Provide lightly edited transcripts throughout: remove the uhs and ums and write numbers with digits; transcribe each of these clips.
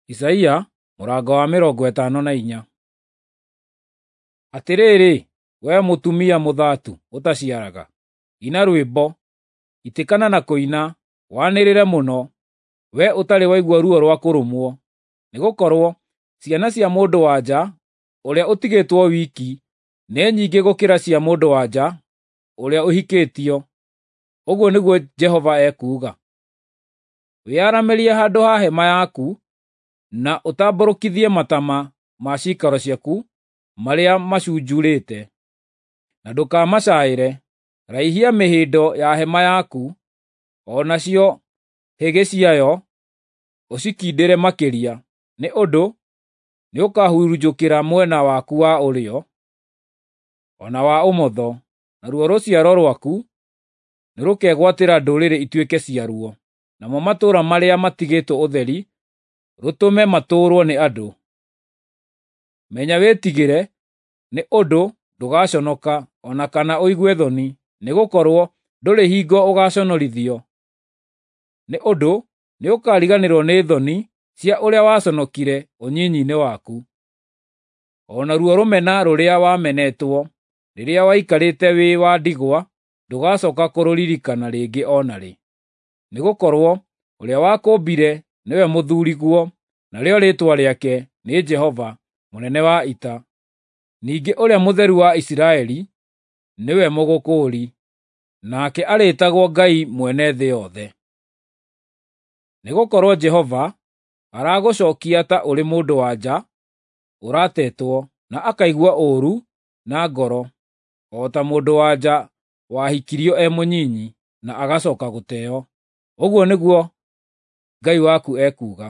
Isaia mũrango wa 54. Atĩrĩrĩ, wee mũtumia mũthaatu ũtaciaraga, ina rwĩmbo, itĩkana na kũina, wanĩrĩre mũno, wee ũtarĩ waigua ruo rwa kũrũmwo, nĩgũkorwo ciana cia mũndũ-wa-nja ũrĩa ũtigĩtwo wiki nĩ nyingĩ gũkĩra cia mũndũ-wa-nja ũrĩa ũhikĩtio, ũguo nĩguo Jehova ekuuga. Wĩyaramĩrie handũ ha hema yaku, na ũtambũrũkithie matama ma ciikaro ciaku marĩa macunjurĩte, na ndũkamacaĩre. Raihia mĩhĩndo ya hema yaku, o nacio hĩgĩ ciayo ũcikindĩre makĩria, nĩ ũndũ nĩũkahurunjũkĩra mwena waku wa ũrĩo, o na wa ũmotho, naruo rũciaro rwaku nĩrũkegwatĩra ndũrĩrĩ ituĩke ciaruo, namo matũũra marĩa matigĩtwo ũtheri rũtũme matũũrwo nĩ andũ. Menya wĩtigĩre, nĩ ũndũ ndũgaconoka, o na kana ũigue thoni, nĩgũkorwo ndũrĩ hingo ũgaaconorithio, nĩ ũndũ nĩũkariganĩrwo nĩ thoni cia ũrĩa waconokire ũnyinyi-inĩ waku. O naruo rũmena rũrĩa wamenetwo rĩrĩa waikarĩte wĩ wa ndigwa ndũgacooka kũrũririkana rĩngĩ o na rĩ. Nĩgũkorwo ũrĩa wakũũmbire nĩwe mũthuuriguo, narĩo rĩĩtwa rĩake nĩ Jehova, mũnene wa ita. Ningĩ ũrĩa Mũtheru wa Isiraeli nĩwe Mũgũkũũri, nake arĩĩtagwo Ngai mwene thĩ yothe. Nĩgũkorwo Jehova aragũcookia ta ũrĩ mũndũ-wa-nja ũratetwo, na akaigua ũũru na ngoro, o ta mũndũ-wa-nja wahikirio e mũnyinyi, na agacooka gũteo, ũguo nĩguo Ngai waku ekuuga.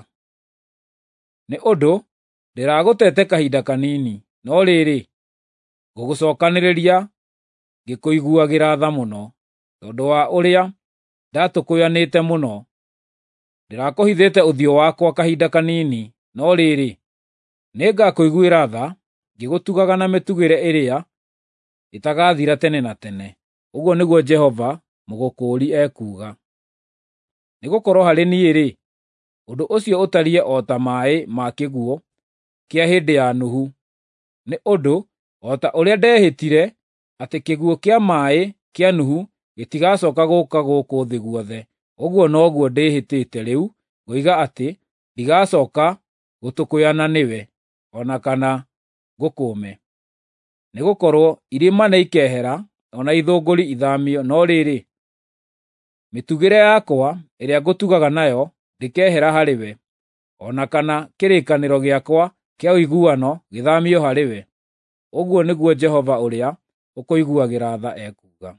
Nĩ ũndũ ndĩragũtete kahinda kanini, no rĩrĩ, ngũgũcookanĩrĩria ngĩkũiguagĩra tha mũno, tondũ wa ũrĩa ndatũkũyanĩte mũno. Ndĩrakũhithĩte ũthiũ wakwa kahinda kanini, no rĩrĩ, nĩngakũiguĩra tha, ngĩgũtugaga na mĩtugĩre ĩrĩa ĩtagathira tene na tene, ũguo nĩguo Jehova Mũgũkũũri ekuuga. Nĩgũkorwo harĩ niĩ-rĩ, ũndũ ũcio ũtariĩ o ta maaĩ ma kĩguũ kĩa hĩndĩ ya Nuhu, nĩ ũndũ o ta ũrĩa ndehĩtire atĩ kĩguũ kĩa maaĩ kĩa Nuhu gĩtigacooka gũũka gũkũ thĩ guothe, ũguo noguo ndĩhĩtĩte rĩu ngoiga atĩ ndigacooka gũtũkũyana nĩwe, o na kana ngũkũũme. Nĩgũkorwo irĩma nĩikehera, o na ithũngũri ithaamio, no rĩrĩ, mĩtugĩre yakwa ĩrĩa ngũtugaga nayo ndĩkehera harĩwe, o na kana kĩrĩkanĩro gĩakwa kĩa ũiguano gĩthaamio harĩwe, ũguo nĩguo Jehova ũrĩa ũkũiguagĩra tha ekuuga.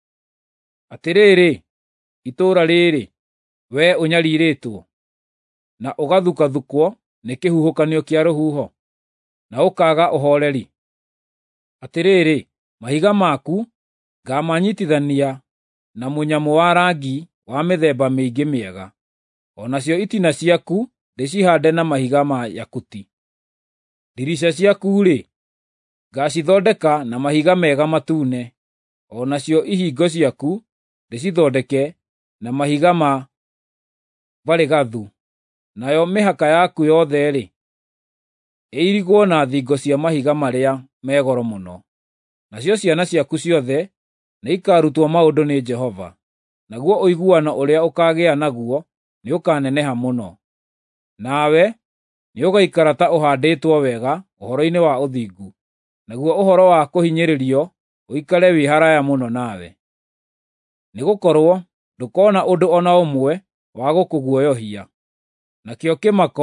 Atĩrĩrĩ, itũũra rĩrĩ, wee ũnyariirĩtwo, na ũgathukathukwo nĩ kĩhuhũkanio kĩa rũhuho, na ũkaaga ũhooreri. Atĩrĩrĩ, mahiga maku ngamanyiitithania na mũnyamũ wa rangi wa mĩthemba mĩingĩ mĩega, o nacio itina ciaku ndĩcihaande na mahiga ma yakuti. Ndirica ciaku-rĩ, ngaacithondeka na mahiga mega matune, o nacio ihingo ciaku ndĩcithondeke na mahiga ma barĩgathu, nayo mĩhaka yaku yothe-rĩ, ĩirigwo na thingo cia mahiga marĩa me goro mũno. Nacio ciana ciaku ciothe nĩikarutwo maũndũ nĩ Jehova, naguo ũiguano ũrĩa ũkaagĩa naguo nĩũkaneneha mũno. Nawe nĩũgaikara ta ũhaandĩtwo wega ũhoro-inĩ wa ũthingu, naguo ũhoro wa kũhinyĩrĩrio ũikare wĩ haraya mũno nawe. Nĩgũkorwo ndũkona ũndũ o na ũmwe wa gũkũguoyohia, nakĩo kĩmako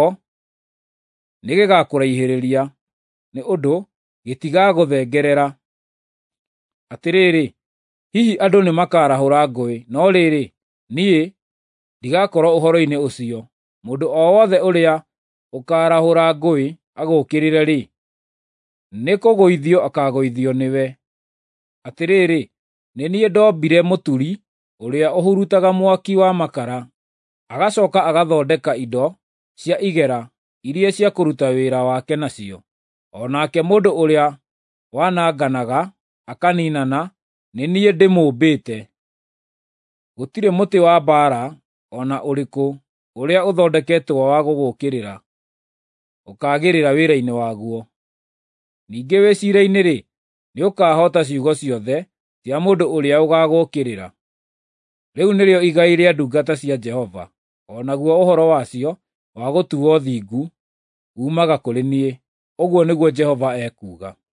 nĩgĩgakũraihĩrĩria, nĩ ũndũ gĩtigagũthengerera. Atĩrĩrĩ, hihi andũ nĩmakarahũra ngũĩ, no rĩrĩ, niĩ ndigakorwo ũhoro-inĩ ũcio. Mũndũ o wothe ũrĩa ũkaarahũra ngũĩ agũũkĩrĩre-rĩ, nĩkũgũithio akaagũithio nĩwe. Atĩrĩrĩ, nĩ niĩ ndombire mũturi ũrĩa ũhurutaga mwaki wa makara, agacooka agathondeka indo cia igera iria cia kũruta wĩra wake nacio. O nake mũndũ ũrĩa wananganaga akaniinana, nĩ niĩ ndĩmũmbĩte. Gũtirĩ mũtĩ wa mbaara o na ũrĩkũ ũrĩa ũthondeketwo wa gũgũũkĩrĩra. ũkaagĩrĩra wĩra-inĩ waguo. Ningĩ wĩciirainĩ-rĩ, nĩũkahoota ciugo ciothe cia mũndũ ũrĩa ũgagũũkĩrĩra. Rĩu nĩrĩo igai rĩa ndungata cia Jehova, o naguo ũhoro wacio wa gũtuuo thingu uumaga kũrĩ niĩ, ũguo nĩguo Jehova ekuuga.